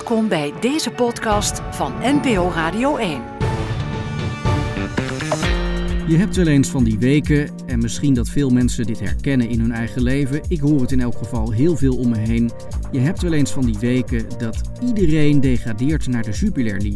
Welkom bij deze podcast van NPO Radio 1. Je hebt wel eens van die weken, en misschien dat veel mensen dit herkennen in hun eigen leven. Ik hoor het in elk geval heel veel om me heen. Je hebt wel eens van die weken dat iedereen degradeert naar de Jupiler League.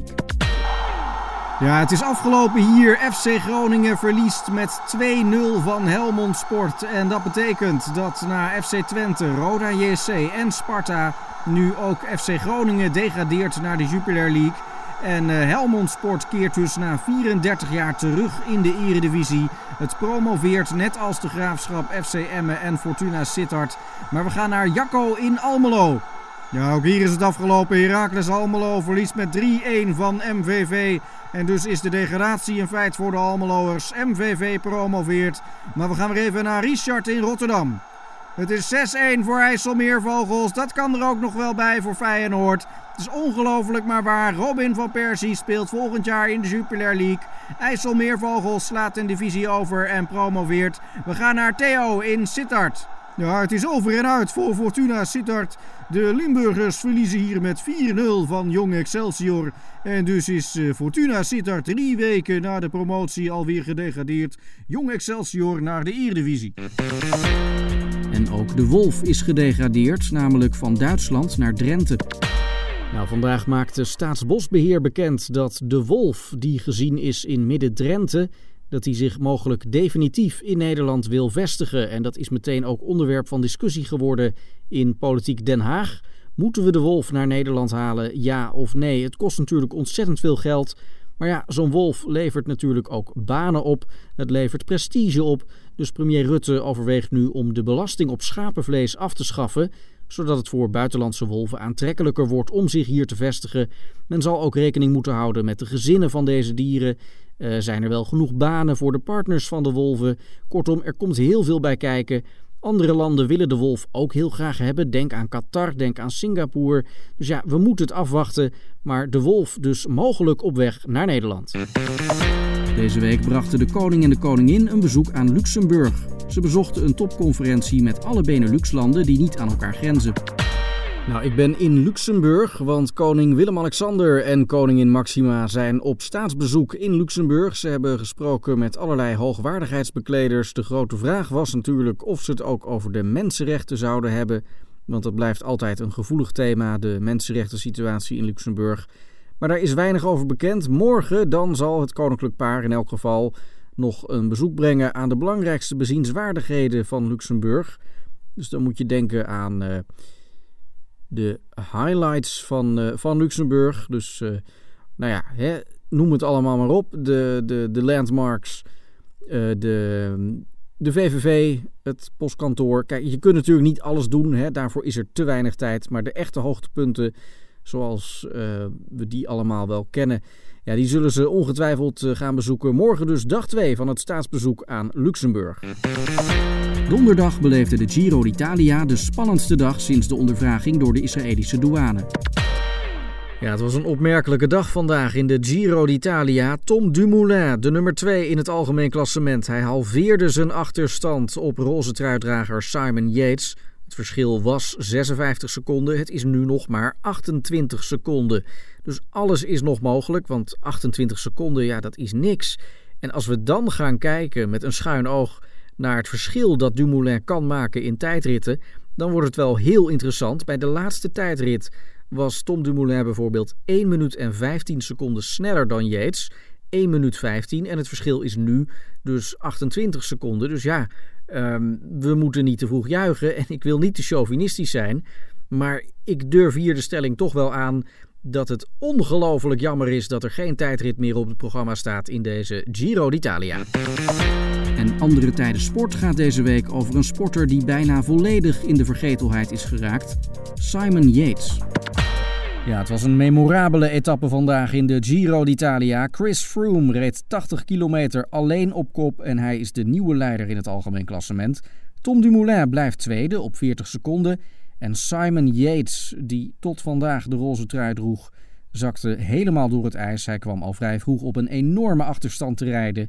Ja, het is afgelopen hier. FC Groningen verliest met 2-0 van Helmond Sport. En dat betekent dat na FC Twente, Roda JC en Sparta nu ook FC Groningen degradeert naar de Jupiler League. En Helmond Sport keert dus na 34 jaar terug in de Eredivisie. Het promoveert net als de Graafschap, FC Emmen en Fortuna Sittard. Maar we gaan naar Jacco in Almelo. Ja, ook hier is het afgelopen. Heracles Almelo verliest met 3-1 van MVV. En dus is de degradatie een feit voor de Almeloers. MVV promoveert. Maar we gaan weer even naar Richard in Rotterdam. Het is 6-1 voor IJsselmeervogels. Dat kan er ook nog wel bij voor Feyenoord. Het is ongelooflijk maar waar. Robin van Persie speelt volgend jaar in de Jupiler League. IJsselmeervogels slaat een divisie over en promoveert. We gaan naar Theo in Sittard. Ja, het is over en uit voor Fortuna Sittard. De Limburgers verliezen hier met 4-0 van Jong Excelsior. En dus is Fortuna Sittard 3 weken na de promotie alweer gedegradeerd. Jong Excelsior naar de Eredivisie. En ook de Wolf is gedegradeerd, namelijk van Duitsland naar Drenthe. Nou, vandaag maakte Staatsbosbeheer bekend dat de Wolf, die gezien is in Midden-Drenthe, dat hij zich mogelijk definitief in Nederland wil vestigen. En dat is meteen ook onderwerp van discussie geworden in Politiek Den Haag. Moeten we de Wolf naar Nederland halen, ja of nee? Het kost natuurlijk ontzettend veel geld. Maar ja, zo'n wolf levert natuurlijk ook banen op. Het levert prestige op. Dus premier Rutte overweegt nu om de belasting op schapenvlees af te schaffen, zodat het voor buitenlandse wolven aantrekkelijker wordt om zich hier te vestigen. Men zal ook rekening moeten houden met de gezinnen van deze dieren. Zijn er wel genoeg banen voor de partners van de wolven? Kortom, er komt heel veel bij kijken. Andere landen willen de wolf ook heel graag hebben. Denk aan Qatar, denk aan Singapore. Dus ja, we moeten het afwachten. Maar de wolf dus mogelijk op weg naar Nederland. Deze week brachten de koning en de koningin een bezoek aan Luxemburg. Ze bezochten een topconferentie met alle Benelux-landen die niet aan elkaar grenzen. Nou, ik ben in Luxemburg, want koning Willem-Alexander en koningin Maxima zijn op staatsbezoek in Luxemburg. Ze hebben gesproken met allerlei hoogwaardigheidsbekleders. De grote vraag was natuurlijk of ze het ook over de mensenrechten zouden hebben. Want dat blijft altijd een gevoelig thema, de mensenrechten-situatie in Luxemburg. Maar daar is weinig over bekend. Morgen dan zal het koninklijk paar in elk geval nog een bezoek brengen aan de belangrijkste bezienswaardigheden van Luxemburg. Dus dan moet je denken aan de highlights van Luxemburg. Dus noem het allemaal maar op. De landmarks, de VVV, het postkantoor. Kijk, je kunt natuurlijk niet alles doen. Hè? Daarvoor is er te weinig tijd. Maar de echte hoogtepunten, zoals we die allemaal wel kennen, ja, die zullen ze ongetwijfeld gaan bezoeken. Morgen dus dag 2 van het staatsbezoek aan Luxemburg. Donderdag beleefde de Giro d'Italia de spannendste dag sinds de ondervraging door de Israëlische douane. Ja, het was een opmerkelijke dag vandaag in de Giro d'Italia. Tom Dumoulin, de nummer 2 in het algemeen klassement. Hij halveerde zijn achterstand op roze truidrager Simon Yates. Het verschil was 56 seconden. Het is nu nog maar 28 seconden. Dus alles is nog mogelijk, want 28 seconden, ja, dat is niks. En als we dan gaan kijken met een schuin oog naar het verschil dat Dumoulin kan maken in tijdritten, dan wordt het wel heel interessant. Bij de laatste tijdrit was Tom Dumoulin bijvoorbeeld 1 minuut en 15 seconden sneller dan Yates. 1 minuut 15 en het verschil is nu dus 28 seconden. Dus ja, we moeten niet te vroeg juichen en ik wil niet te chauvinistisch zijn. Maar ik durf hier de stelling toch wel aan dat het ongelooflijk jammer is dat er geen tijdrit meer op het programma staat in deze Giro d'Italia. En Andere Tijden Sport gaat deze week over een sporter die bijna volledig in de vergetelheid is geraakt. Simon Yates. Ja, het was een memorabele etappe vandaag in de Giro d'Italia. Chris Froome reed 80 kilometer alleen op kop en hij is de nieuwe leider in het algemeen klassement. Tom Dumoulin blijft tweede op 40 seconden. En Simon Yates, die tot vandaag de roze trui droeg, zakte helemaal door het ijs. Hij kwam al vrij vroeg op een enorme achterstand te rijden.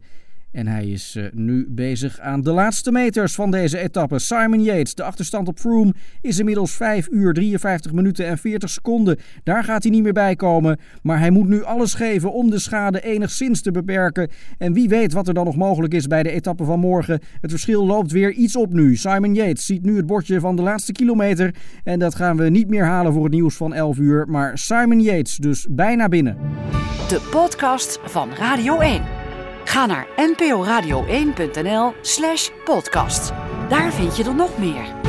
En hij is nu bezig aan de laatste meters van deze etappe. Simon Yates, de achterstand op Froome, is inmiddels 5 uur 53 minuten en 40 seconden. Daar gaat hij niet meer bij komen. Maar hij moet nu alles geven om de schade enigszins te beperken. En wie weet wat er dan nog mogelijk is bij de etappe van morgen. Het verschil loopt weer iets op nu. Simon Yates ziet nu het bordje van de laatste kilometer. En dat gaan we niet meer halen voor het nieuws van 11 uur. Maar Simon Yates dus bijna binnen. De podcast van Radio 1. Ga naar nporadio1.nl/podcast. Daar vind je er nog meer.